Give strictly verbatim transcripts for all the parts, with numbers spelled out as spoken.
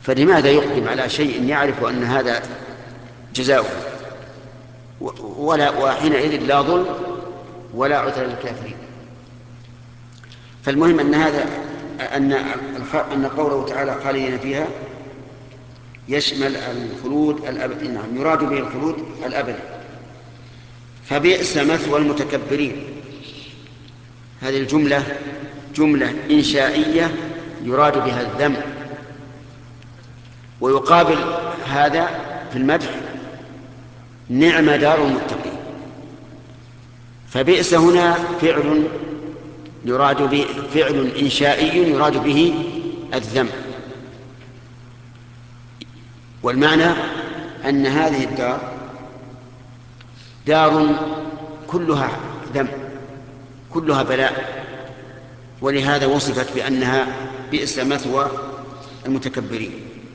فلماذا يقدم على شيء يعرف أن هذا جزاؤه؟ ولا وحينئذ لا ظلم ولا عذر للكافرين. فالمهم أن هذا أن أن قوله تعالى خالدين فيها يشمل الخلود الأبدي، نعم يراد به الخلود الأبدي. فبئس مثوى المتكبرين، هذه الجملة جملة إنشائية يراد بها الذم، ويقابل هذا في المدح نعم دار المتقين. فبئس هنا فعل يراد به فعل إنشائي يراد به الذم، والمعنى أن هذه الدار دار كلها ذم كلها بلاء، ولهذا وصفت بأنها بئس مثوى المتكبرين.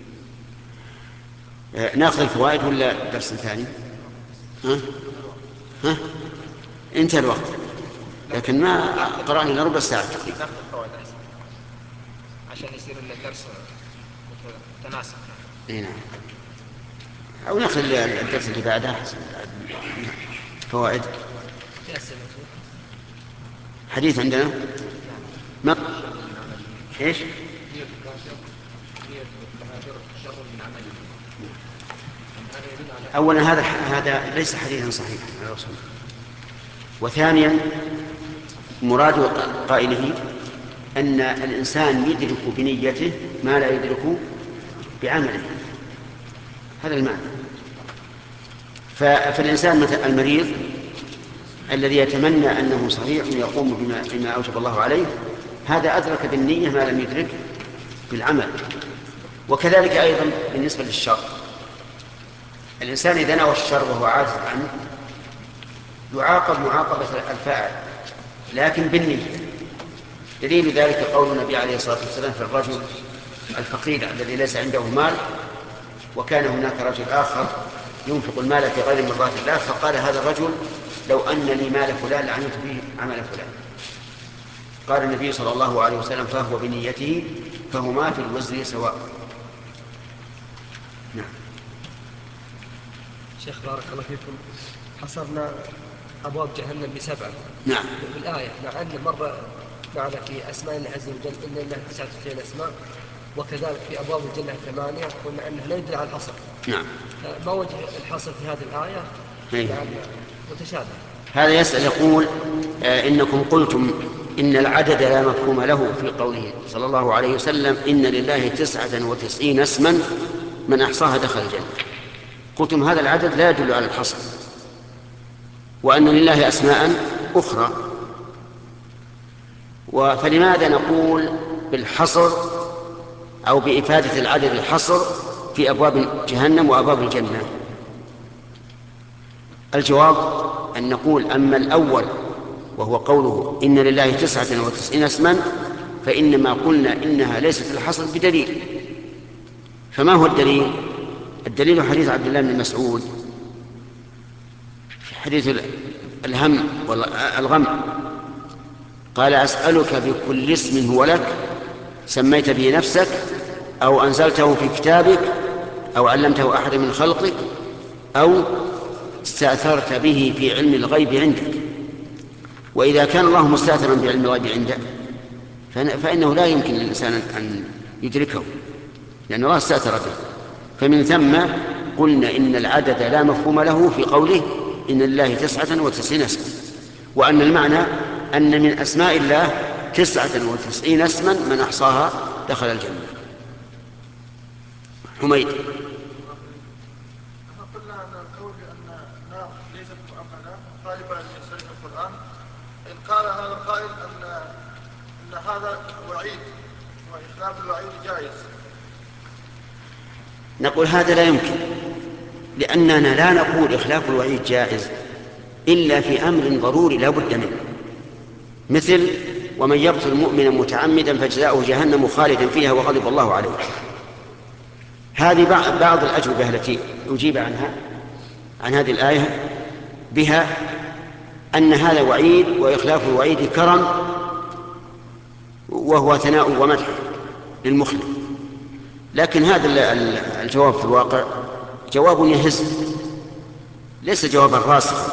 ناخذ الفوائد ولا درس ثاني؟ ها؟ ها؟ انتهى الوقت، لكن ما قرأنا إلا ربع ساعة تقريبا عشان يصير الدرس متناسق. اي نعم، أو ناخذ الدرس اللي بعده فوائد. حديث عندنا ما ايش؟ أولا هذا هذا ليس حديثا صحيحا، وثانيا مراد قائله أن الإنسان يدرك بنيته ما لا يدرك بعمله، هذا المعنى. فالإنسان مثل المريض الذي يتمنى أنه صحيح يقوم بما, بما أوجب الله عليه، هذا أدرك بالنية ما لم يدرك بالعمل. وكذلك أيضا بالنسبة للشر، الإنسان إذا نوى الشر وهو عاجز عنه يعاقب معاقبة الفاعل لكن بالنية. دليل ذلك قول النبي عليه الصلاة والسلام في الرجل الفقير الذي ليس عنده مال، وكان هناك رجل آخر ينفق المال في غير مرضاة الله، فقال هذا الرجل لو أن لي مال فلان لعملت به عمل فلان. قال النبي صلى الله عليه وسلم فهو بنيته فهما في الوزر سواء. نعم. شيخ بارك الله فيكم، حصرنا أبواب جهنم بسبعة. نعم. في الآية مع أن مرة معنا في أسماء الله عز وجل إن الله تسعة وتسعين أسماء، وكذلك في أبواب الجنة ثمانية، قلنا أنه لا يدل على الحصر. نعم. ما وجه الحصر في هذه الآية؟ نعم. متشابه. هذا يسأل يقول آه إنكم قلتم إن العدد لا مفهوم له في قوله صلى الله عليه وسلم إن لله تسعة وتسعين اسما من أحصاها دخل الجنة. قلتم هذا العدد لا يدل على الحصر، وأن لله أسماء أخرى، فلماذا نقول بالحصر أو بإفادة العدد الحصر في أبواب جهنم وأبواب الجنة؟ الجواب أن نقول أما الأول وهو قوله إن لله تسعة وتسعين اسما فإنما قلنا إنها ليست الحصر بدليل. فما هو الدليل؟ الدليل حديث عبد الله بن مسعود في حديث الهم والغم، قال أسألك بكل اسم هو لك سميت به نفسك أو أنزلته في كتابك أو علمته أحد من خلقك أو استأثرت به في علم الغيب عندك. وإذا كان الله مستأثرا بعلم الغيب عنده فإنه لا يمكن للإنسان أن يدركه لأن الله استأثر به. فمن ثم قلنا إن العدد لا مفهوم له في قوله إن الله تسعة وتسعين اسما، وأن المعنى أن من أسماء الله تسعة وتسعين اسما من أحصاها دخل الجنة. حميد. قلنا أن القول بأن النار ليست مؤمنة غالبا يصرف القرآن، إن قال هذا القائل أن أن هذا وعيد وإخلاف الوعيد جائز، نقول هذا لا يمكن، لأننا لا نقول إخلاف الوعيد جائز إلا في أمر ضروري لا بد منه، مثل ومن يقتل مؤمنا متعمدا فجزاؤه جهنم خالدا فيها وغضب الله عليه. هذه بعض الأجوبة التي أجيب عنها عن هذه الآية بها أن هذا وعيد وإخلاف الوعيد كرم وهو ثناء ومدح للمخلف. لكن هذا الجواب في الواقع جواب يهز، ليس جوابا راسخا،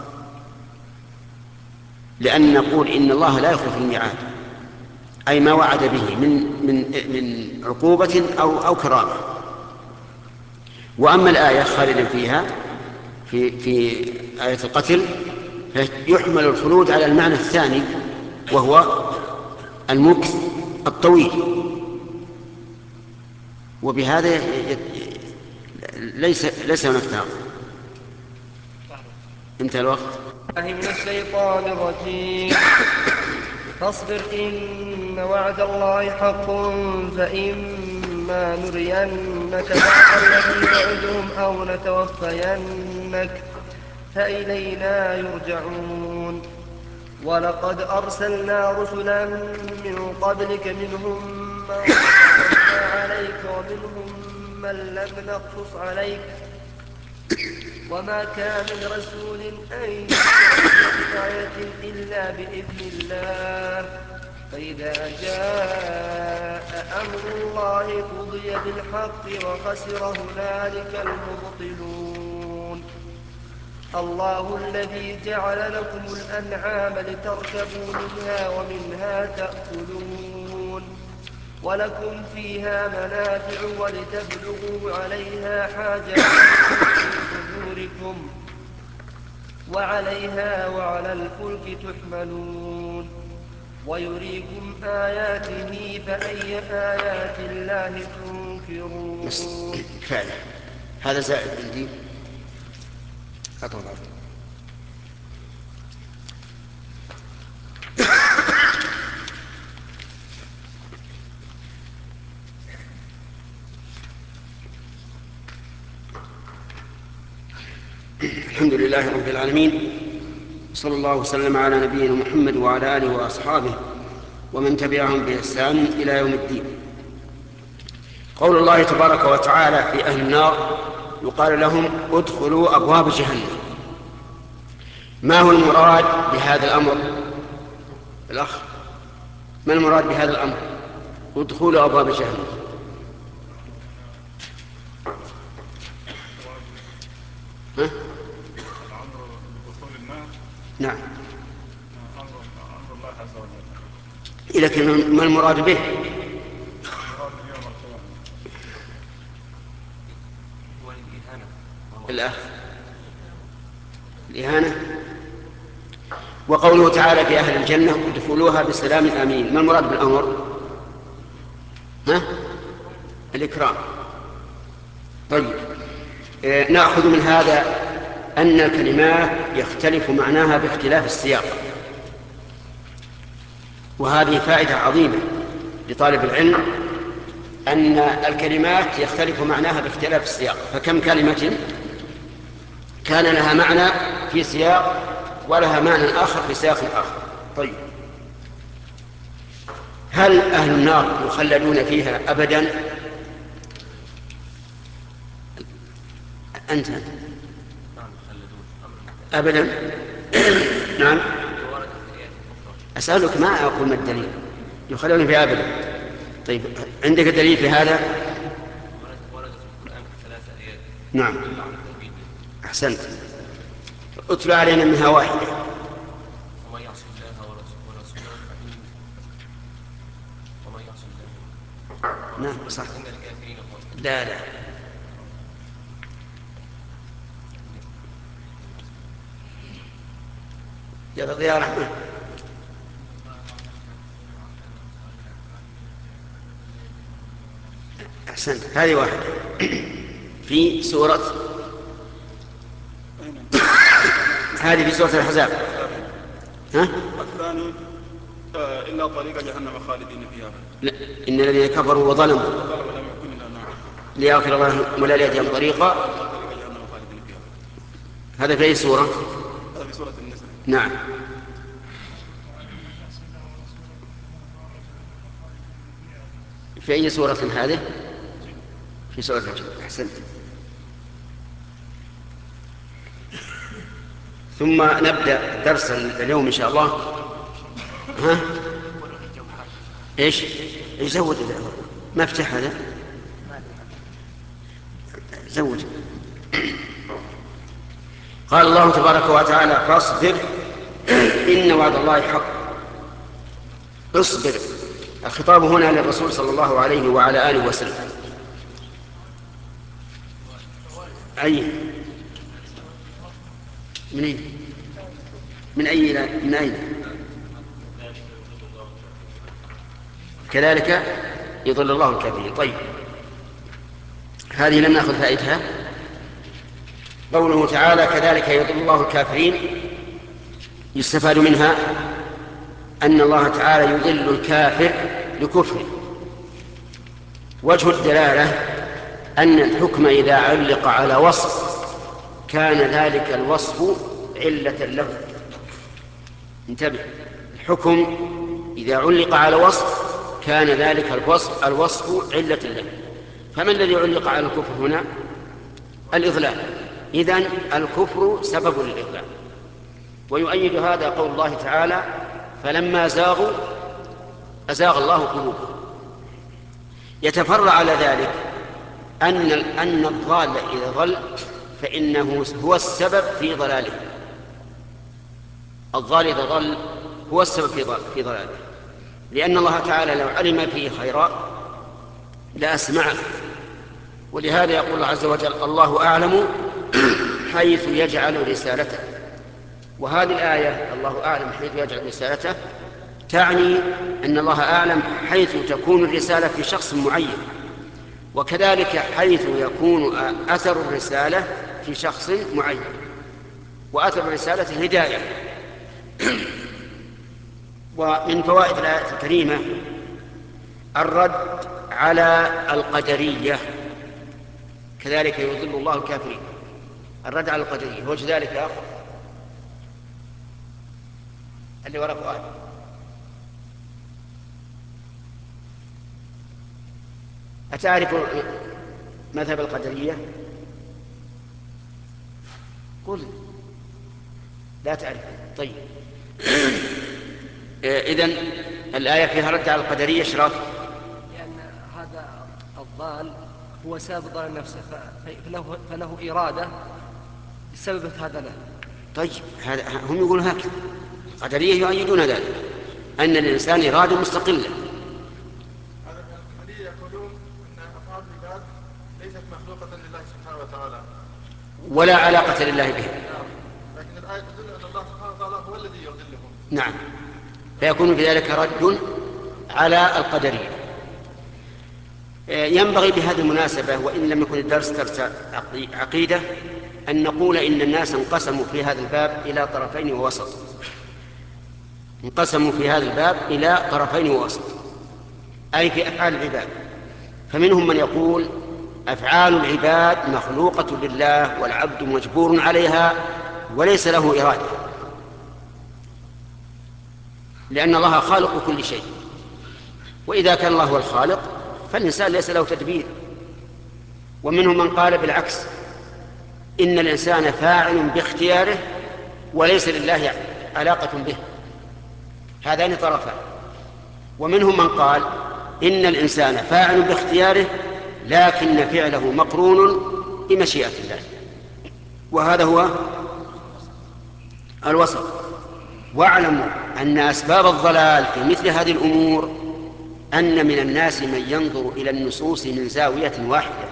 لأن نقول إن الله لا يخلف الميعاد، أي ما وعد به من من من عقوبة أو أو كرامة. وأما الآية خالدا فيها في في آية القتل يحمل الخلود على المعنى الثاني وهو المكث الطويل، وبهذا ليس ليس هناك تعارض. انتهى الوقت. من الشيطان الرجيم. فاصبر إن وعد الله حق فإما نرينك بعض الذي نعدهم أو نتوفينك فإلينا يرجعون. ولقد أرسلنا رسلا من قبلك منهم من قصصنا عليك ومنهم من لم نقصص عليك وما كان لرسول أن يأتي بآية إلا بإذن الله فإذا جاء أمر الله قضي بالحق وخسر هنالك المبطلون. الله الذي جعل لكم الأنعام لتركبوا منها ومنها تأكلون ولكم فيها منافع ولتبلغوا عليها حاجة في صدوركم وعليها وعلى الفلك تحملون ويريكم آياته فأي آيات الله تنكرون. فعلا هذا زائد عندي. أطول الحمد لله رب العالمين، صلى الله وسلم على نبينا محمد وعلى آله وأصحابه ومن تبعهم بإحسان إلى يوم الدين. قول الله تبارك وتعالى في أهل النار يقال لهم ادخلوا أبواب جهنم. ما هو المراد بهذا الأمر؟ الأخ، ما المراد بهذا الأمر؟ ادخلوا أبواب جهنم. ها؟ الأمر بدخول النار. نعم. أمر الله عز وجل. لكن ما المراد به؟ المراد يوم القيامة هو الإهانة. الأخ، الإهانة. وقوله تعالى في أهل الجنة ادخلوها بسلام آمين، ما المراد بالأمر؟ ها؟ الإكرام. طيب، آه نأخذ من هذا أن الكلمات يختلف معناها باختلاف السياق، وهذه فائدة عظيمة لطالب العلم أن الكلمات يختلف معناها باختلاف السياق. فكم كلمة كان لها معنى في سياق ولها معنى آخر في سياق آخر. طيب، هل أهل النار يخلدون فيها أبدا؟ أنت أبدا؟ نعم. أسألك ما أقول ما الدليل يخلدون فيها أبدا. طيب، عندك دليل في هذا؟ نعم، أحسنت. اتل علينا منها واحدة. ومن يعص الله ورسوله فإن ومن يعص الله نعم صح. إن الكافرين هم لا لا يا رضي يا رحمن. أحسنت، هذه واحدة في سورة هذه في سورة الأحزاب. ها؟ الثاني إلا طريق جهنم خالدين فيها. لا، إن الذين كفروا وظلموا لم يكن إلا نار ليغفر الله ولا ليأتيهم طريقا. طريق جهنم خالدين فيها. هذا في أي سورة؟ هذا في سورة النساء. نعم. في أي سورة هذه؟ في سورة الجن. أحسنت. ثم نبدأ درس اليوم إن شاء الله. ها؟ إيش؟ إيش زود؟ ما افتح هذا؟ زوج. قال الله تبارك وتعالى فاصبر إن وعد الله حق. اصبر، الخطاب هنا للرسول صلى الله عليه وعلى آله وسلم. أي من أين من أي من أين كذلك يضل الله الكافرين. طيب، هذه لم نأخذ فائدتها. قوله تعالى كذلك يضل الله الكافرين، يستفاد منها أن الله تعالى يضل الكافر لكفره. وجه الدلالة أن الحكم إذا علق على وصف كان ذلك الوصف علة له. انتبه، الحكم إذا علق على وصف كان ذلك الوصف الوصف علة له. فما الذي علق على الكفر هنا؟ الإضلال. إذن الكفر سبب للإضلال. ويؤيد هذا قول الله تعالى فلما زاغوا أزاغ الله قلوبهم. يتفرع على ذلك أن أن الضال إذا ضل فإنه هو السبب في ضلاله. الضال إذا ضل هو السبب في ضلاله، لأن الله تعالى لو علم فيه خيرا لأسمعه. ولهذا يقول الله عز وجل الله أعلم حيث يجعل رسالته. وهذه الآية الله أعلم حيث يجعل رسالته تعني أن الله أعلم حيث تكون الرسالة في شخص معين، وكذلك حيث يكون أثر الرسالة في شخص معين. وأثر الرسالة الهداية. ومن فوائد الآية الكريمة الرد على القدرية، كذلك يضل الله الكافرين. الرد على القدرية وجه ذلك يا أخي اللي وراء فؤاد. أتعرف مذهب القدرية؟ قل لا تعرف. طيب إذن الآية فيها رد على القدرية شرط، لأن هذا الضال هو سبب ضلال نفسه فله, فله إرادة سببت هذا له. طيب هذا هم يقولون هكذا، القدرية يؤيدون ذلك أن الإنسان إرادة مستقلة. القدرية يقولون أن أفعال العباد ليست مخلوقة لله سبحانه وتعالى ولا علاقة لله به. لكن الآية تدل أن الله سبحانه وتعالى هو الذي يضلهم. نعم، فيكون في ذلك رد على القدرية. ينبغي بهذه المناسبة وإن لم يكن الدرس درس عقيدة أن نقول إن الناس انقسموا في هذا الباب إلى طرفين ووسط. انقسموا في هذا الباب إلى طرفين ووسط، أي في أفعال العباد. فمنهم من يقول أفعال العباد مخلوقة لله والعبد مجبور عليها وليس له إرادة، لأن الله خالق كل شيء، وإذا كان الله هو الخالق فالإنسان ليس له تدبير. ومنهم من قال بالعكس، إن الإنسان فاعل باختياره وليس لله علاقة به. هذان طرفان. ومنهم من قال إن الإنسان فاعل باختياره لكن فعله مقرون بمشيئة الله، وهذا هو الوسط. واعلموا أن أسباب الضلال في مثل هذه الأمور أن من الناس من ينظر إلى النصوص من زاوية واحدة.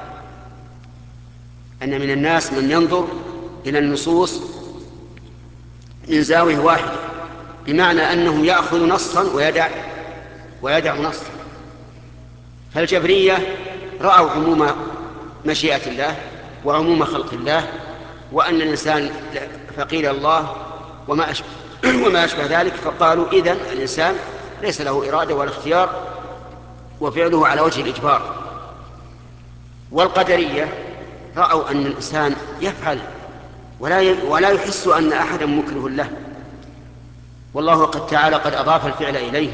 أن من الناس من ينظر إلى النصوص من زاوية واحدة، بمعنى أنه يأخذ نصا ويدع ويدع نصا. فالجبرية رأوا عموم مشيئة الله وعموم خلق الله، وأن الإنسان فقير الله وما أشبه, وما أشبه ذلك، فقالوا إذن الإنسان ليس له إرادة ولا اختيار وفعله على وجه الإجبار. والقدرية رأوا أن الإنسان يفعل ولا ولا يحس أن أحدا مكره له، والله قد تعالى قد أضاف الفعل إليه،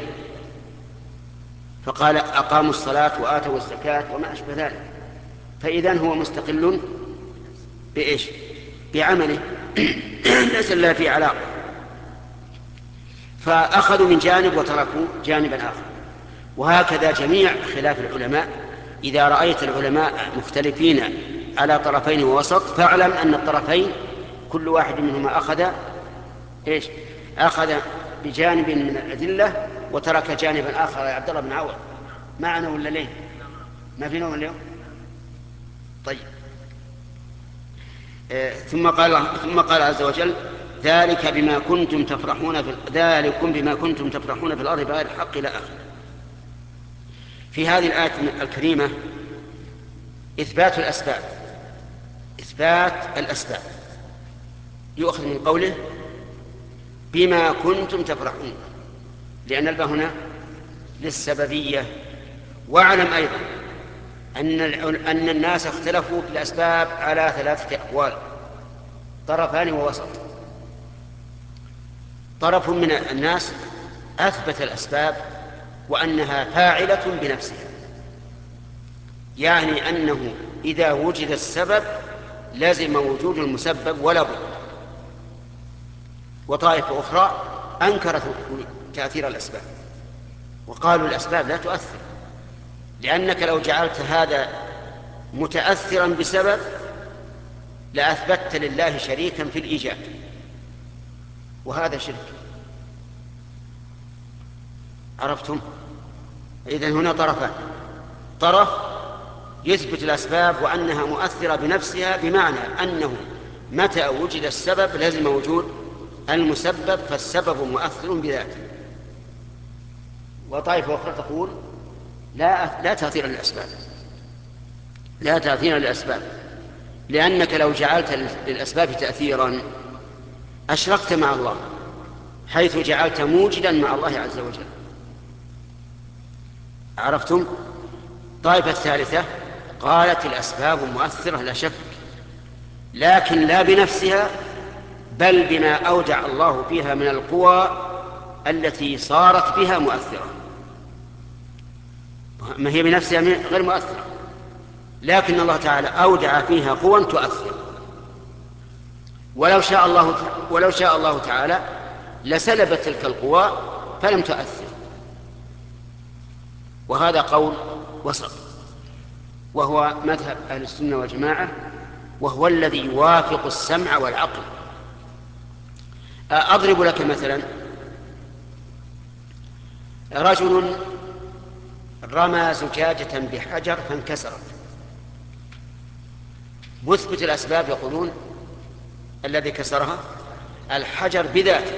فقال أقاموا الصلاة وآتوا الزكاة وما أشبه ذلك. فإذن هو مستقل بإيش؟ بعمله ليس له فيه علاقة. فأخذوا من جانب وتركوا جانبا آخر. وهكذا جميع خلاف العلماء. إذا رأيت العلماء مختلفين على طرفين ووسط، فاعلم أن الطرفين كل واحد منهما أخذ إيش؟ أخذ بجانب من الأدلة وترك جانبا آخر. يا عبد الله بن عوض معنا ولا ليه؟ ما في نوم اليوم؟ طيب. آه ثم قال ثم قال عز وجل: ذلك بما كنتم تفرحون في ذلكم بما كنتم تفرحون في الأرض بغير الحق إلى آخره. في هذه الآية الكريمة إثبات الأسباب، إثبات الأسباب يؤخذ من قوله بما كنتم تفرحون، لأن الباء هنا للسببية. واعلم أيضا أن أن الناس اختلفوا في الأسباب على ثلاثة أقوال، طرفان ووسط. طرف من الناس أثبت الأسباب وأنها فاعلة بنفسها، يعني أنه إذا وجد السبب لازم وجود المسبب ولا بد. وطائفة أخرى أنكرت تأثير الأسباب وقالوا الأسباب لا تؤثر، لأنك لو جعلت هذا متأثرا بسبب لأثبتت لله شريكا في الإيجاد، وهذا شرك. عرفتم؟ إذن هنا طرفان: طرف يثبت الأسباب وأنها مؤثرة بنفسها، بمعنى أنه متى وجد السبب لازم وجود المسبب، فالسبب مؤثر بذاته. وطائفة أخرى تقول لا لا تأثير للأسباب، لا تأثير للأسباب، لأنك لو جعلت للأسباب تأثيرا أشركت مع الله، حيث جعلت موجدا مع الله عز وجل. عرفتم؟ طائفة الثالثة قالت الأسباب مؤثرة لا شك، لكن لا بنفسها، بل بما أودع الله فيها من القوى التي صارت بها مؤثرة. ما هي بنفسها غير مؤثرة، لكن الله تعالى أودع فيها قوى تؤثر. ولو شاء الله ولو شاء الله تعالى لسلبت تلك القوى فلم تؤثر. وهذا قول وسط، وهو مذهب أهل السنة والجماعة، وهو الذي يوافق السمع والعقل. أضرب لك مثلا: رجل رمى زجاجة بحجر فانكسرت. مثبت الأسباب يقولون الذي كسرها الحجر بذاته،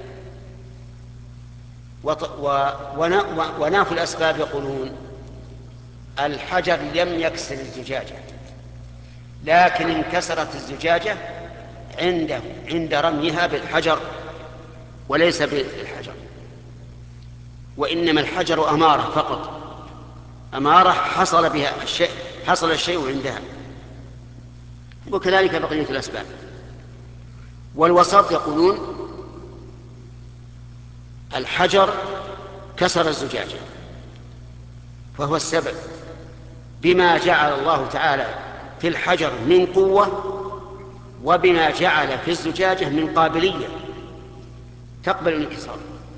ونافوا الأسباب يقولون الحجر لم يكسر الزجاجة، لكن انكسرت الزجاجة عنده عند رميها بالحجر وليس بالحجر، وإنما الحجر أمارة فقط، أمارة حصل بها الشيء، حصل الشيء عندها. وكذلك بقية الأسباب. والوسط يقولون الحجر كسر الزجاجة فهو السبب، بما جعل الله تعالى في الحجر من قوة، وبما جعل في الزجاجة من قابلية تقبل الانكسار.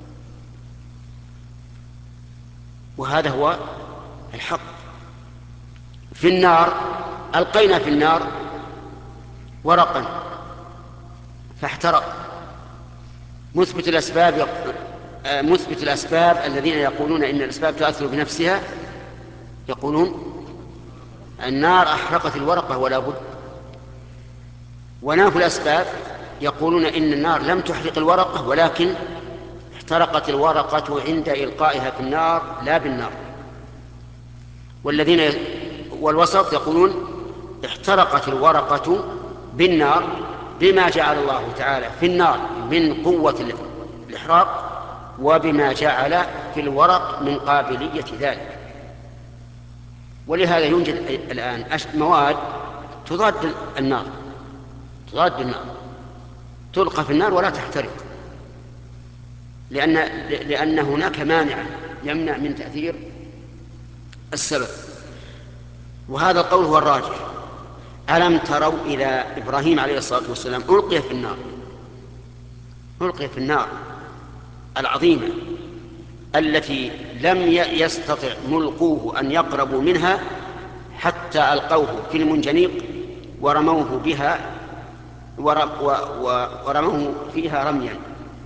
وهذا هو الحق. في النار ألقينا في النار ورقا فاحترق. مثبت الأسباب مثبت الأسباب الذين يقولون إن الأسباب تؤثر بنفسها يقولون النار أحرقت الورقة ولا بد. ونافوا الأسباب يقولون إن النار لم تحرق الورقة ولكن احترقت الورقة عند إلقائها في النار لا بالنار. والذين والوسط يقولون احترقت الورقة بالنار بما جعل الله تعالى في النار من قوة الإحراق، وبما جعل في الورق من قابلية ذلك. ولهذا يوجد الآن مواد تضاد النار، تضاد النار، تلقى في النار ولا تحترق، لأن لأن هناك مانع يمنع من تأثير السبب. وهذا القول هو الراجح. ألم تروا إلى إبراهيم عليه الصلاة والسلام ألقي في النار، ألقي في النار العظيمة التي لم يستطع ملقوه أن يقربوا منها حتى ألقوه في المنجنيق ورموه بها ورموه فيها رميا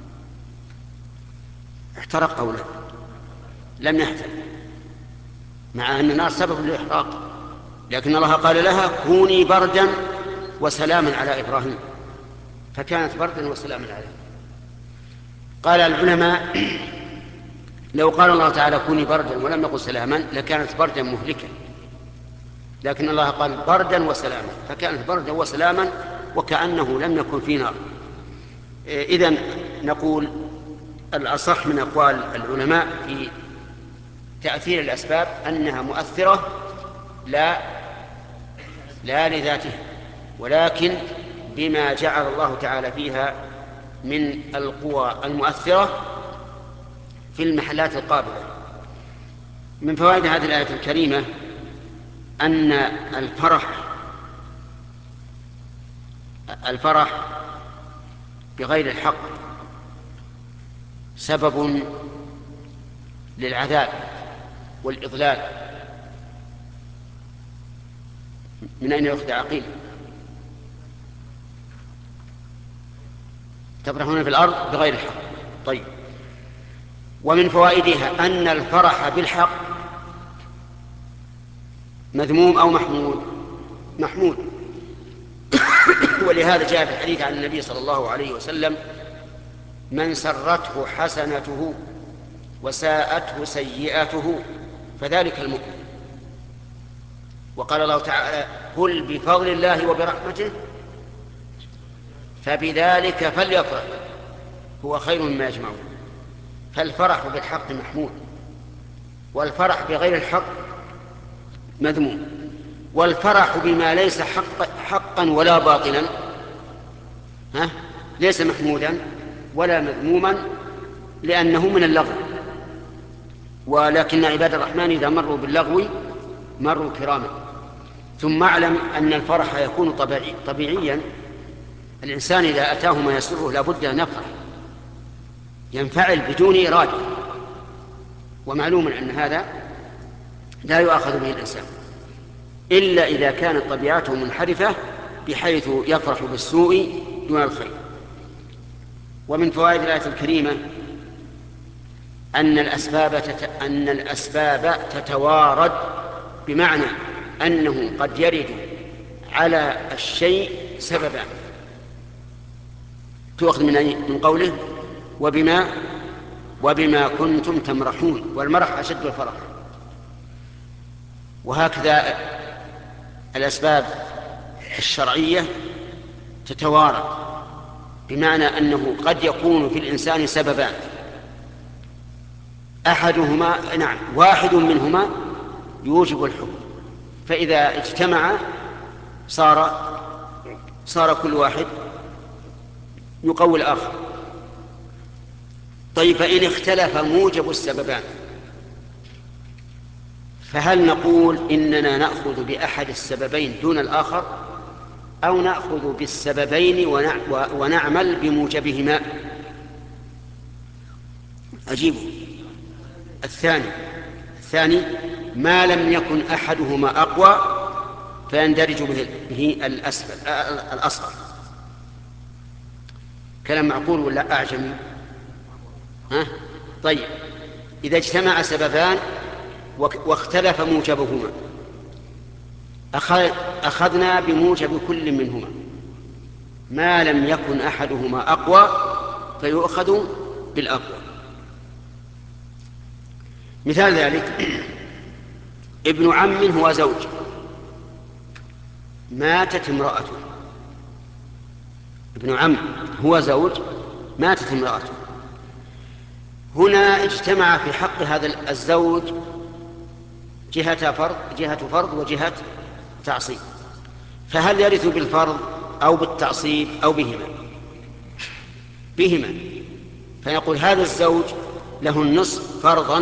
احترق أو لا؟ لم يحترق، مع أن النار سبب للإحراق، لكن الله قال لها كوني بردا وسلاما على إبراهيم، فكانت بردا وسلاما عليه. قال العلماء لو قال الله تعالى كوني بردا ولم يقل سلاما لكانت بردا مهلكة، لكن الله قال بردا وسلاما، فكانت بردا وسلاما وكأنه لم يكن في نار. إذن نقول الأصح من أقوال العلماء في تأثير الأسباب أنها مؤثرة لا لا لذاتها، ولكن بما جعل الله تعالى فيها من القوى المؤثرة في المحلات القابلة. من فوائد هذه الآية الكريمة أن الفرح الفرح بغير الحق سبب للعذاب والإضلال. من أين يؤخذ عقيل؟ تفرحون في الأرض بغير الحق. طيب، ومن فوائدها أن الفرح بالحق مذموم أو محمود؟ محمود. ولهذا جاء في الحديث عن النبي صلى الله عليه وسلم من سرته حسنته وساءته سيئته فذلك المؤمن. وقال الله تعالى قل بفضل الله وبرحمته فبذلك فليفرح هو خير مما يجمعون. فالفرح بالحق محمود، والفرح بغير الحق مذموم. والفرح بما ليس حق حقا ولا باطلا ها ليس محمودا ولا مذموما لأنه من اللغو. ولكن عباد الرحمن إذا مروا باللغو مروا كراما. ثم اعلم أن الفرح يكون طبيعي طبيعيا. الإنسان إذا أتاه ما يسره لابد أن يفرح، ينفعل بدون إرادة، ومعلوم أن هذا لا يؤاخذ به الإنسان إلا إذا كانت طبيعته منحرفة بحيث يفرح بالسوء دون الخير. ومن فوائد الآية الكريمة أن الأسباب تت... أن الأسباب تتوارد، بمعنى أنه قد يرد على الشيء سببا. تؤخذ من أي؟ من قوله وبما وبما كنتم تمرحون، والمرح أشد الفرح. وهكذا الأسباب الشرعية تتوارد، بمعنى أنه قد يكون في الإنسان سببان، أحدهما نعم واحد منهما يوجب الحكم، فإذا اجتمع صار صار كل واحد يقوي الآخر. طيب، فإن اختلف موجب السببان فهل نقول إننا نأخذ بأحد السببين دون الآخر، أو نأخذ بالسببين ونعمل بموجبهما؟ أجيبوا. الثاني الثاني ما لم يكن أحدهما أقوى فيندرج به الأسفل الأصغر. كلام معقول ولا أعجمي؟ ها؟ طيب، إذا اجتمع سببان واختلف موجبهما أخذنا بموجب كل منهما، ما لم يكن أحدهما أقوى فيؤخذ بالأقوى. مثال ذلك ابن عم هو زوج، ماتت امرأته. ابن عم هو زوج، ماتت امرأته. هنا اجتمع في حق هذا الزوج جهة فرض جهة فرض وجهة تعصيب، فهل يرث بالفرض أو بالتعصيب أو بهما؟ بهما. فنقول هذا الزوج له النصف فرضا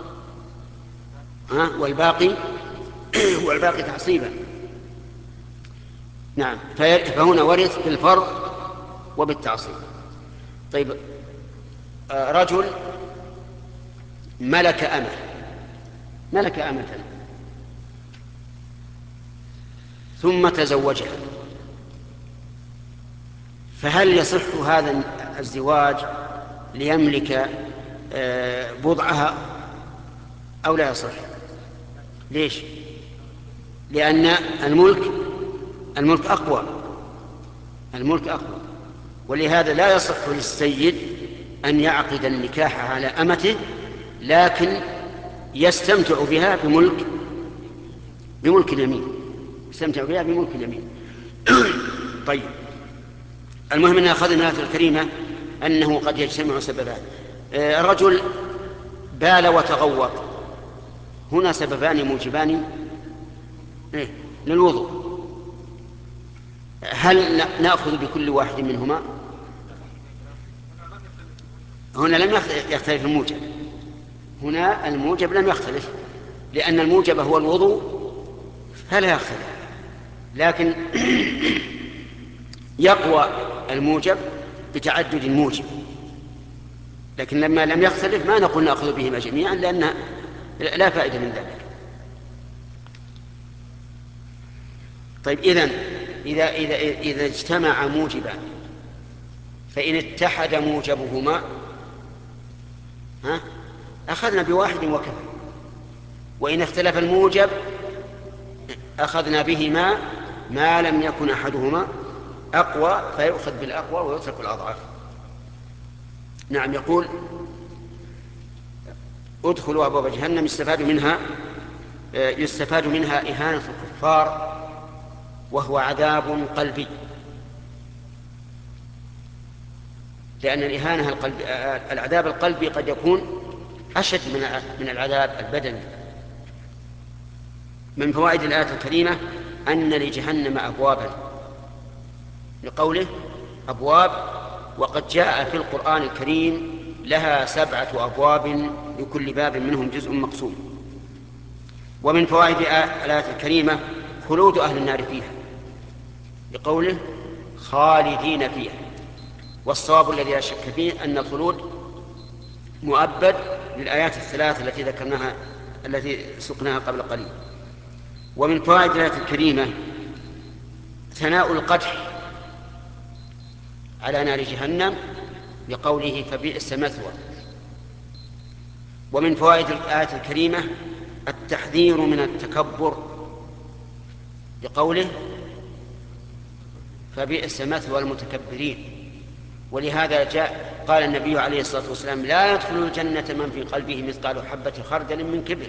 والباقي والباقي تعصيبا. نعم، فهنا ورث بالفرض وبالتعصيب. طيب، رجل ملك أمة ملك أمة ثم تزوجها فهل يصح هذا الزواج ليملك بضعها أو لا يصح؟ ليش؟ لأن الملك الملك أقوى الملك أقوى ولهذا لا يصح للسيد أن يعقد النكاح على أمته، لكن يستمتع بها بملك بملك اليمين يستمتع بها بملك اليمين. طيب، المهم أن أخذنا من الآية الكريمة أنه قد يجتمع سببان. الرجل بال وتغوط، هنا سببان موجبان للوضوء، هل نأخذ بكل واحد منهما؟ هنا لم يختلف الموجب، هنا الموجب لم يختلف، لأن الموجب هو الوضوء فلا يختلف، لكن يقوى الموجب بتعدد الموجب، لكن لما لم يختلف ما نقول نأخذ بهما جميعا، لأن لا فائدة من ذلك. طيب، إذن إذا, إذا, إذا اجتمع موجبان فإن اتحد موجبهما ها أخذنا بواحد وكفى، وإن اختلف الموجب أخذنا بهما ما لم يكن أحدهما أقوى فيؤخذ بالأقوى ويترك الأضعف. نعم، يقول ادخلوا أبواب جهنم يستفاد منها يستفاد منها إهانة الكفار وهو عذاب قلبي، لأن الإهانة القلب العذاب القلبي قد يكون أشد من العذاب البدني. من فوائد الآية الكريمة أن لجهنم أبوابا، لقوله أبواب، وقد جاء في القرآن الكريم لها سبعة أبواب لكل باب منهم جزء مقسوم. ومن فوائد الآية الكريمة خلود أهل النار فيها، لقوله خالدين فيها، والصواب الذي لا شك فيه أن الخلود مؤبد للآيات الثلاث التي ذكرناها التي سقناها قبل قليل. ومن فوائد الآية الكريمة ثناء القدح على نار جهنم بقوله فبئس مثوى. ومن فوائد الآية الكريمة التحذير من التكبر بقوله فبئس مثوى المتكبرين. ولهذا جاء قال النبي عليه الصلاة والسلام لا يدخل الجنة من في قلبه مثقال حبة خردل من كبر.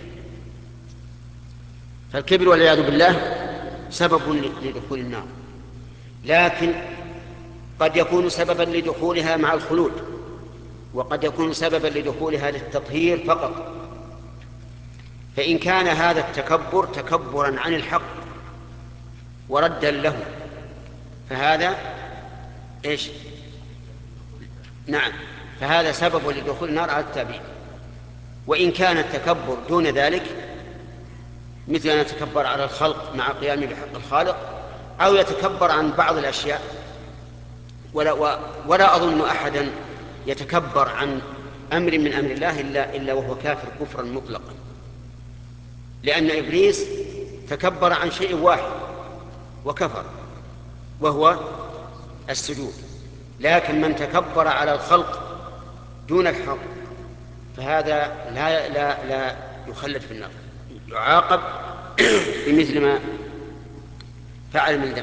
فالكبر والعياذ بالله سبب لدخول النار، لكن قد يكون سببا لدخولها مع الخلود، وقد يكون سببا لدخولها للتطهير فقط. فإن كان هذا التكبر تكبرا عن الحق وردا له فهذا إيش؟ نعم، فهذا سبب لدخول النار على التابعين. وإن كان التكبر دون ذلك مثل أن يتكبر على الخلق مع قيامه بحق الخالق، أو يتكبر عن بعض الأشياء، ولا, ولا أظن أحدا يتكبر عن أمر من أمر الله إلا, إلا وهو كافر كفرا مطلقا، لأن إبليس تكبر عن شيء واحد وكفر وهو السجود. لكن من تكبر على الخلق دون الحق فهذا لا, لا, لا يخلد في النار، يعاقب بمثل ما فعل من ذنب.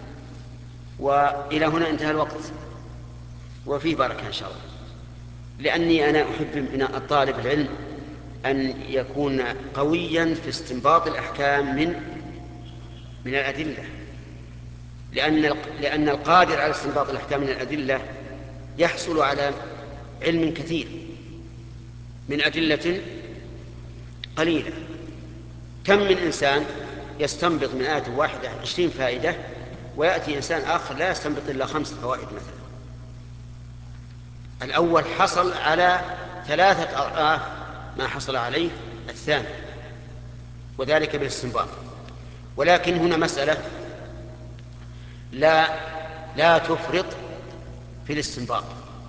وإلى هنا انتهى الوقت وفيه بركة إن شاء الله، لأني أنا أحب من الطالب العلم أن يكون قويا في استنباط الأحكام من من الأدلة، لأن لأن القادر على استنباط الأحكام من الأدلة يحصل على علم كثير من أدلة قليلة. كم من إنسان يستنبط من آية واحدة عشرين فائدة، ويأتي إنسان آخر لا يستنبط إلا خمس فوائد مثلا. الأول حصل على ثلاثة أضعاف ما حصل عليه الثاني، وذلك بالاستنباط. ولكن هنا مسألة لا لا تفرط في الاستنباط،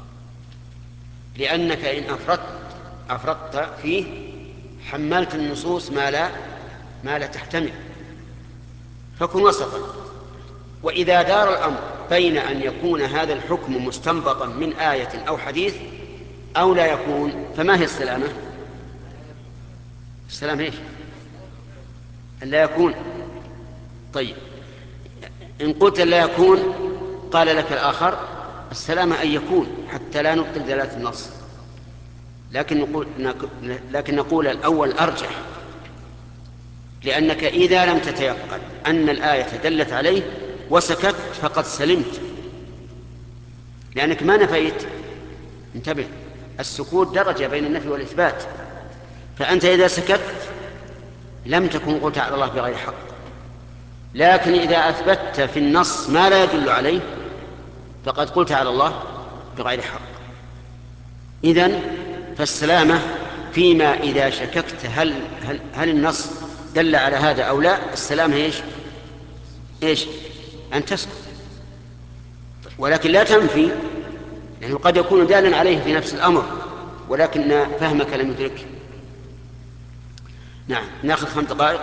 لأنك إن أفرطت أفرطت فيه حملت النصوص ما لا ما لا تحتمل، فكن وسطا. وإذا دار الأمر بين أن يكون هذا الحكم مستنبطا من آية أو حديث أو لا يكون، فما هي السلامة؟ السلامة إيش؟ أن لا يكون. طيب إن قلت لا يكون قال لك الآخر السلامة أن يكون حتى لا نبطل دلالة النص، لكن نقول, لكن نقول الأول أرجح، لأنك إذا لم تتيقن أن الآية دلت عليه وسكت فقد سلمت، لأنك ما نفيت. انتبه، السكوت درجة بين النفي والإثبات، فأنت إذا سكت لم تكن قلت على الله بغير حق، لكن إذا أثبتت في النص ما لا يدل عليه فقد قلت على الله بغير حق. إذن فالسلامة فيما إذا شككت هل, هل, هل النص دل على هذا أو لا، السلامة إيش؟ إيش؟ أن تسكت، ولكن لا تنفي، لأنه يعني قد يكون دالا عليه في نفس الأمر ولكن فهمك لم يدركه. نعم، ناخذ خمس دقائق.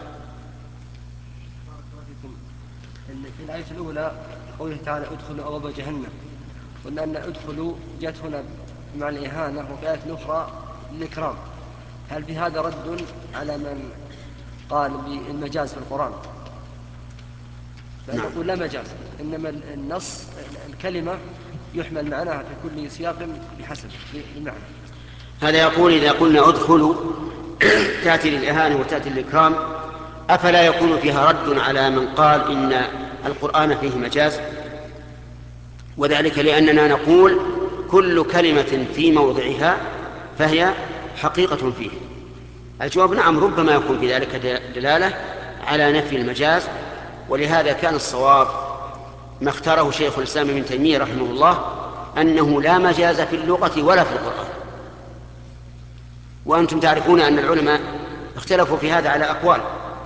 في الآية الأولى قوله تعالى ادخلوا أبواب جهنم، قلنا أن ادخلوا جاءت هنا مع الإهانة، وفي الآية الأخرى للإكرام. هل في هذا رد على من قال بالمجاز في القرآن؟ فأنا أقول لا مجاز، إنما النص الكلمة يحمل معناها في كل سياق بحسب المعنى. هذا يقول إذا قلنا ادخلوا تأتي للإهانة وتأتي للإكرام، أفلا يكون فيها رد على من قال إن القرآن فيه مجاز؟ وذلك لأننا نقول كل كلمة في موضعها فهي حقيقة فيه. الجواب نعم، ربما يكون في ذلك دلالة على نفي المجاز، ولهذا كان الصواب ما اختاره شيخ الإسلام ابن تيمية رحمه الله أنه لا مجاز في اللغة ولا في القرآن. وأنتم تعرفون أن العلماء اختلفوا في هذا على أقوال،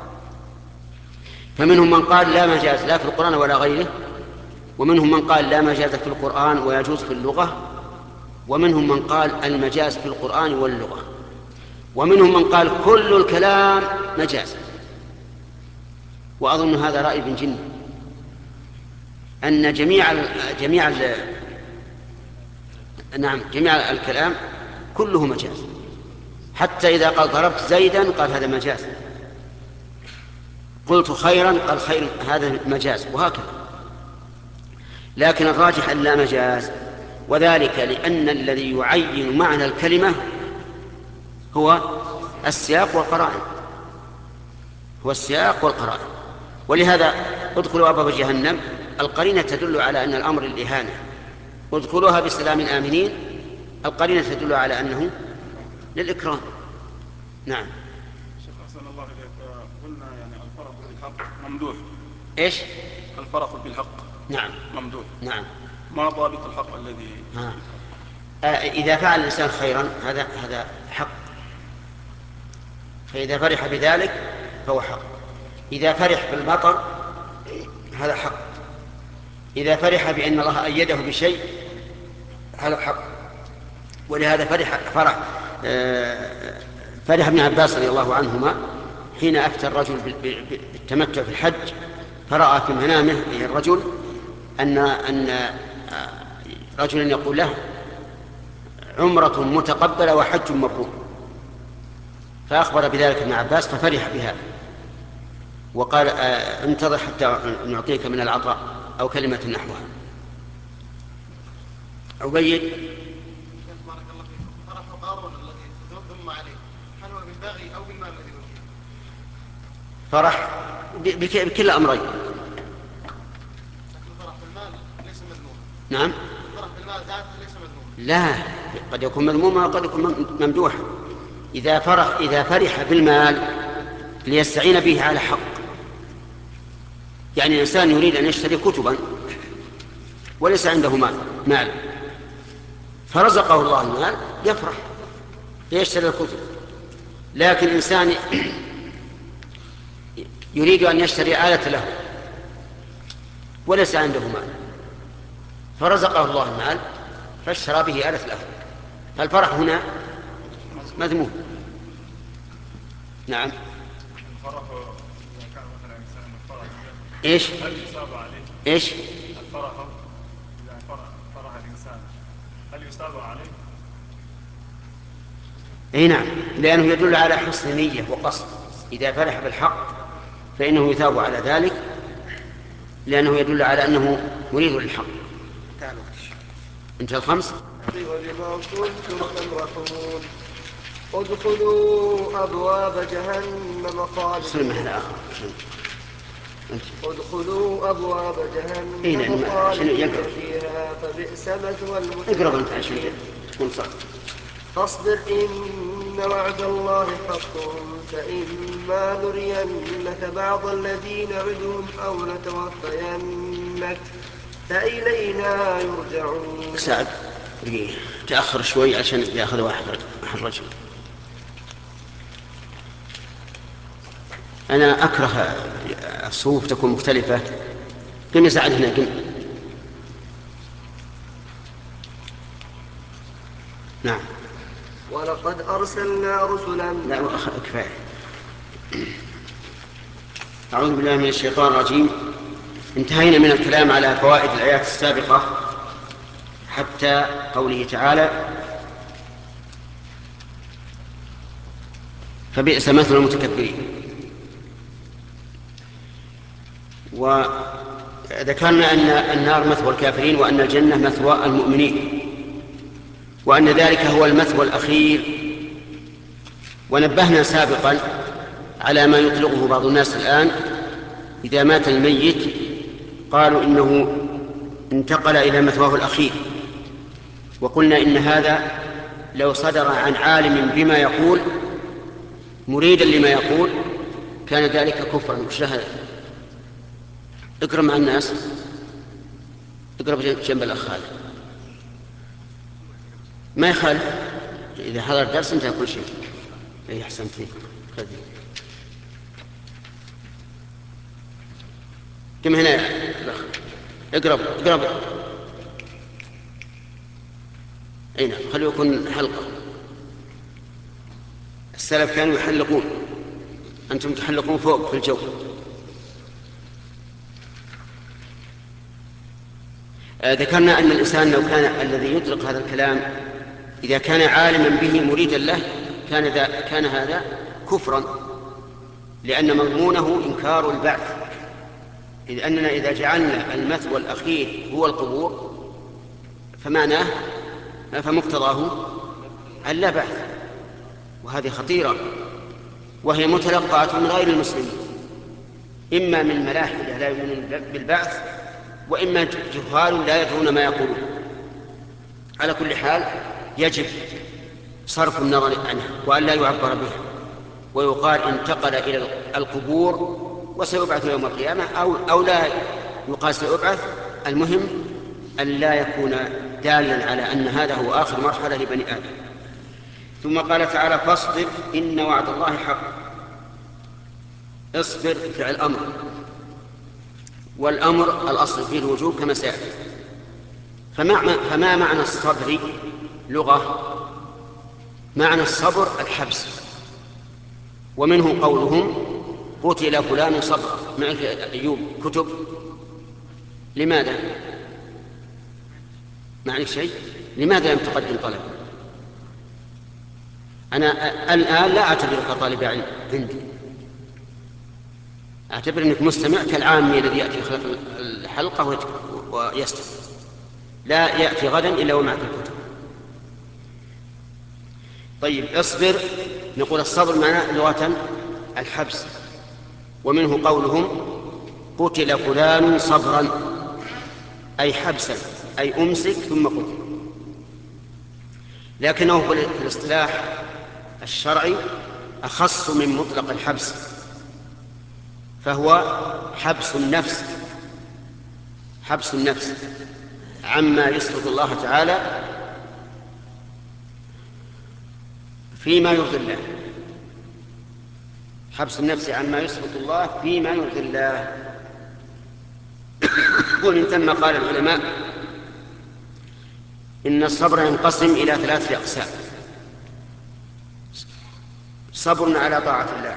فمنهم من قال لا مجاز لا في القرآن ولا غيره، ومنهم من قال لا مجاز في القرآن ويجوز في اللغة، ومنهم من قال المجاز في القرآن واللغة، ومنهم من قال كل الكلام مجاز. وأظن هذا رأي ابن جني، أن جميع جميع نعم جميع الكلام كله مجاز، حتى إذا قال ضربت زيدا قال هذا مجاز، قلت خيرا قال خير هذا مجاز، وهكذا. لكن الراجح أن لا مجاز، وذلك لأن الذي يعين معنى الكلمة هو السياق والقرائن، هو السياق والقرائن. ولهذا ادخلوا أبواب جهنم، القرينة تدل على أن الأمر الإهانة، ادخلوها بسلام آمنين، القرينة تدل على أنه للإكرام. نعم. شيخ أحسن الله إليك، قلنا يعني الفرق بالحق ممدوح. إيش؟ الفرق بالحق نعم ممدوح. نعم. ما ضابط الحق الذي ها. آه إذا فعل الإنسان خيرا هذا هذا حق، فإذا فرح بذلك فهو حق. إذا فرح بالمطر هذا حق. إذا فرح بأن الله أيده بشيء هذا حق. ولهذا فرح فرح آه فرح ابن عباس رضي الله عنهما حين أفتى الرجل بالتمتع في الحج، فرأى في منامه الرجل أن أن رجلا يقول له عمرة متقبلة وحج مبرور، فأخبر بذلك ابن عباس ففرح بها وقال آه انتظر حتى نعطيك من العطاء أو كلمة نحوها. عبيد. بارك الله فيكم. فرح قارون الذي ذم عليه، هل هو بالبغي أو بالمال الذي ذم؟ فرح بكل أمرين. لكن الفرح بالمال ليس مذموما. نعم. الفرح بالمال ذاته ليس مذموما. لا، قد يكون مذموما وقد يكون ممدوحا. إذا فرح إذا فرح بالمال ليستعين به على حق، يعني الإنسان يريد أن يشتري كتبا وليس عنده مال مال فرزقه الله المال يفرح ليشتري الكتب. لكن إنسان يريد أن يشتري آلة له وليس عنده مال فرزقه الله المال فاشترى به آلة له، فالفرح هنا مذموم. نعم. الفرح إذا كان مثلا إنسان الفرح إيش؟ هل يصاب عليه؟ إيش؟ فرح يعني فرح, فرح الإنسان هل يثاب عليه؟ اي نعم، لأنه يدل على حسن نية وقصد. إذا فرح بالحق فإنه يثاب على ذلك، لأنه يدل على أنه مريد للحق. انتهى الخمس. وبما كنتم تمرحون ادخلوا أبواب جهنم خالدين ادخلوا أبواب جهنم خالدين فيها فبئس مثوى المتكبرين. فاصبر إن وعد الله حق فإما نرينك بعض الذي نعدهم أو نتوفينك فإلينا يرجعون. سعد تأخر شوي عشان يأخذ واحد رجل. أنا أكره الصفوف تكون مختلفة. قم يا سعد هنا قم. نعم. ولقد أرسلنا رسلا. لا كفاية. أعوذ بالله من الشيطان الرجيم. انتهينا من الكلام على فوائد الآيات السابقة حتى قوله تعالى فبئس مثل المتكبرين. وذكرنا أن النار مثوى الكافرين وأن الجنة مثوى المؤمنين، وأن ذلك هو المثوى الأخير. ونبهنا سابقا على ما يطلقه بعض الناس الآن، إذا مات الميت قالوا إنه انتقل إلى مثواه الأخير، وقلنا إن هذا لو صدر عن عالم بما يقول مريدا لما يقول كان ذلك كفرا. وش هذا؟ اقرأ مع الناس، اقرأ جنب الأخ هذا ما يخالف. إذا حضر الدرس انتهى كل شيء. أي أحسنت فيه. كم هنا يا الأخ؟ اقرب اقرب. أي نعم، خليه يكون حلقة. السلف كانوا يحلقون، أنتم تحلقون فوق في الجو. آه ذكرنا أن الإنسان لو كان الذي يطلق هذا الكلام إذا كان عالما به مريدا له كان, ذا كان هذا كفرا، لأن مضمونه إنكار البعث. إذ أننا إذا جعلنا المثوى الأخير هو القبور فمعناه فمقتضاه أن لا بعث، وهذه خطيرة، وهي متلقاة من غير المسلمين، إما من ملاحدة لا يؤمنون بالبعث، وإما جهال لا يدرون ما يقولون. على كل حال يجب صرف النظر عنه وأن لا يعبر به، ويقال انتقل إلى القبور وسيبعث يوم القيامة، أو, أو لا يقال سيبعث. المهم أن لا يكون دالا على أن هذا هو آخر مرحلة لبني آدم. ثم قال تعالى فاصبر إن وعد الله حق. اصبر فعل أمر، والأمر الأصل فيه الوجوب كما سيأتي. فما, فما معنى الصبر لغة؟ معنى الصبر الحبس، ومنه قولهم قتل فلان صبرا. معك أيوب كتب؟ لماذا؟ معنى شيء؟ لماذا لم تقدم طلب؟ أنا الآن لا أعتبرك طالب علم عندي، أعتبر أنك مستمع كالعامي الذي يأتي خلف الحلقة ويستمع، لا يأتي غدا إلا ومعك الكتب. طيب اصبر، نقول الصبر معناه لغة الحبس، ومنه قولهم قتل فلان صبرا أي حبسا، أي أمسك ثم قتل. لكنه في الاصطلاح الشرعي أخص من مطلق الحبس، فهو حبس النفس، حبس النفس عما يسخط الله تعالى فيما يرضي الله، حبس النفس عما يسخط الله فيما يرضي الله. ومن ثم قال العلماء إن الصبر ينقسم إلى ثلاثة أقسام: صبر على طاعة الله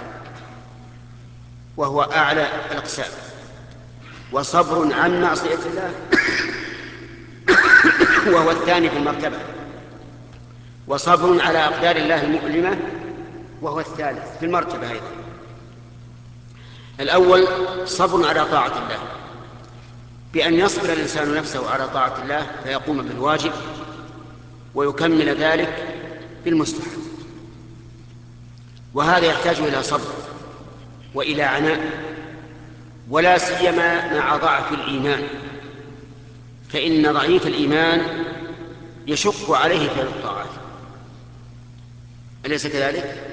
وهو أعلى الأقسام، وصبر عن معصية الله وهو الثاني في المرتبة، وصبر على أقدار الله المؤلمة وهو الثالث في المرتبة أيضا. الأول صبر على طاعة الله، بأن يصبر الإنسان نفسه على طاعة الله فيقوم بالواجب ويكمل ذلك بالمستحب، وهذا يحتاج إلى صبر وإلى عناء، ولا سيما مع ضعف الإيمان، فإن ضعيف الإيمان يشق عليه فعل الطاعات، أليس كذلك؟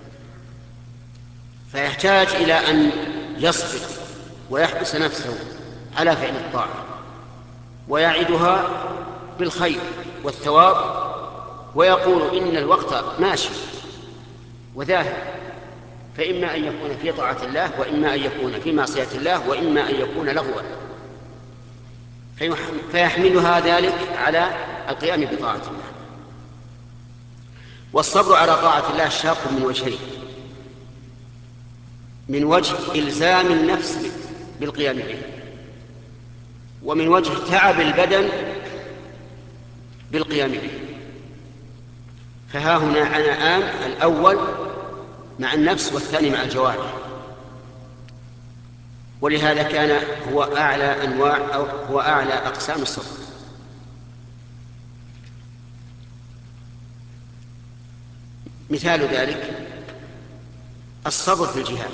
فيحتاج إلى أن يصبر ويحبس نفسه على فعل الطاعة ويعدها بالخير والثواب، ويقول إن الوقت ماشي وذاهب، فإما أن يكون في طاعة الله وإما أن يكون في معصية الله وإما أن يكون لغوا، فيحملها ذلك على القيام بطاعة الله. والصبر على طاعة الله شاق من وجهين: من وجه إلزام النفس بالقيام به، ومن وجه تعب البدن بالقيام به. فها هنا عناءان: الأول مع النفس والثاني مع الجوارح، ولهذا كان هو أعلى أنواع أو هو أعلى أقسام الصبر. مثال ذلك الصبر في الجهاد،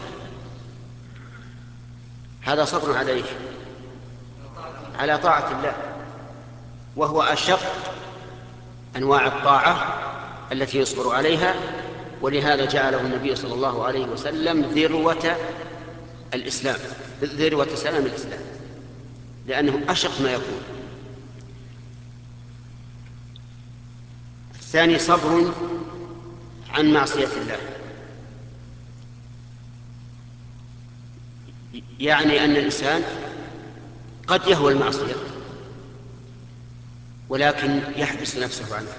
هذا صبر عليه على طاعة الله، وهو أشق أنواع الطاعة التي يصبر عليها، ولهذا جعله النبي صلى الله عليه وسلم ذروة الإسلام، ذروة سلام الإسلام، لأنه أشق ما يكون. الثاني صبر عن معصية الله، يعني أن الإنسان قد يهوى المعصية ولكن يحبس نفسه عنها،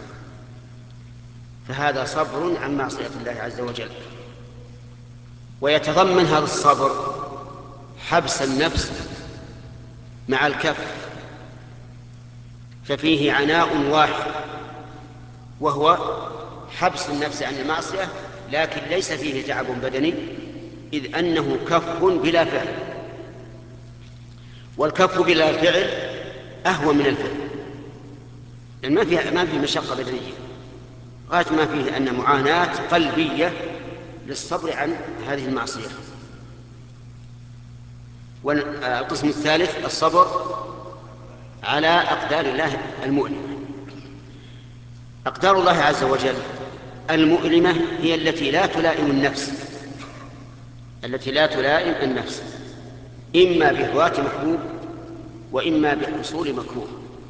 فهذا صبر عن معصية الله عز وجل. ويتضمن هذا الصبر حبس النفس مع الكف، ففيه عناء واحد وهو حبس النفس عن المعصية، لكن ليس فيه تعب بدني، إذ أنه كف بلا فعل، والكف بلا فعل أهون من الفعل، لأن ما فيه ما فيه مشقة بدنية، غاية ما فيه أن معاناة قلبية للصبر عن هذه المعصية. والقسم الثالث الصبر على أقدار الله المؤلمة. أقدار الله عز وجل المؤلمة هي التي لا تلائم النفس، التي لا تلائم النفس إما بهواة محبوب وإما بحصول مكروه،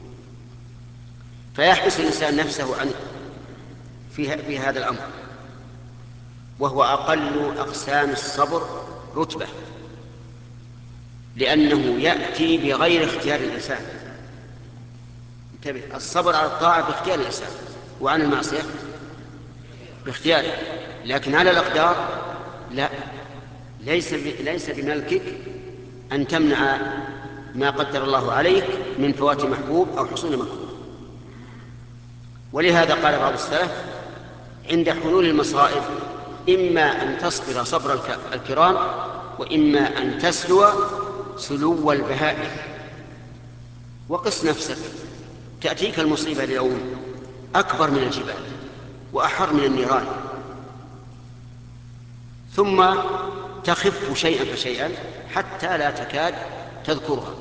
فيحبس الإنسان نفسه عن في هذا الأمر، وهو أقل أقسام الصبر رتبة، لأنه يأتي بغير اختيار الإنسان. انتبه، الصبر على الطاعة باختيار الإنسان، وعن المعصية باختياره، لكن على الأقدار لا، ليس ليس بملكك أن تمنع ما قدر الله عليك من فوات محبوب أو حصول مكروه. ولهذا قال بعض السلف عند حلول المصائب: إما أن تصبر صبر الكرام وإما أن تسلو سلو البهائم. وقس نفسك، تأتيك المصيبة اليوم أكبر من الجبال وأحر من النيران، ثم تخف شيئا فشيئا حتى لا تكاد تذكرها،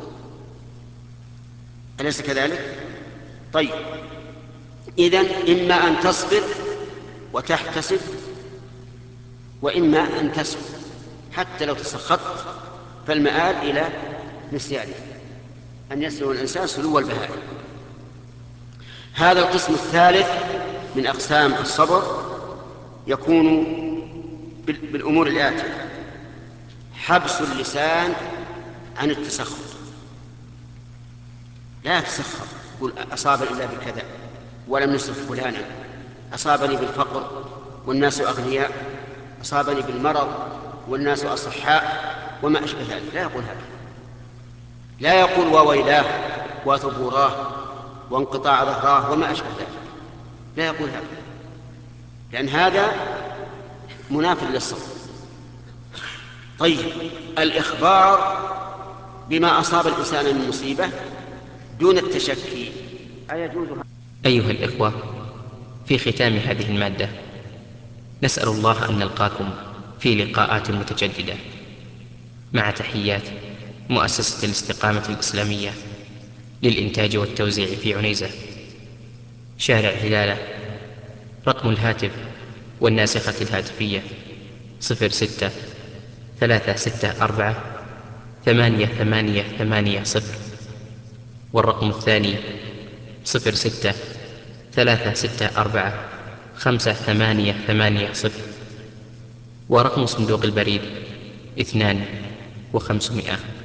أليس كذلك؟ طيب، إذن إما أن تصبر وتحتسب وإما أن تسلو، حتى لو تسخطت فالمآل إلى نسيانه، أن يسلو الإنسان سلو البهائم. هذا القسم الثالث من أقسام الصبر يكون بالأمور الآتية: حبس اللسان عن التسخط، لا تسخط قل أصاب إلا بكذا ولم نصف فلانا، أصابني بالفقر والناس أغنياء، أصابني بالمرض والناس أصحاء، وما أشبه ذلك. لا يقول هذا، لا يقول وويلاه وثبوراه وانقطاع ظهراه وما أشبه ذلك، لا يقول هذا، لأن هذا مناف للصبر. طيب، الإخبار بما أصاب الإنسان من مصيبة دون التشكي أيجوز؟ أيها الإخوة، في ختام هذه المادة نسأل الله أن نلقاكم في لقاءات متجددة، مع تحيات مؤسسة الاستقامة الإسلامية للإنتاج والتوزيع في عنيزة، شارع هلالة. رقم الهاتف والناسخة الهاتفية صفر ستة ثلاثة ستة أربعة ثمانية ثمانية ثمانية صفر، والرقم الثاني صفر ستة ثلاثة ستة أربعة خمسة ثمانية ثمانية صفر، ورقم صندوق البريد اثنان وخمسمائة.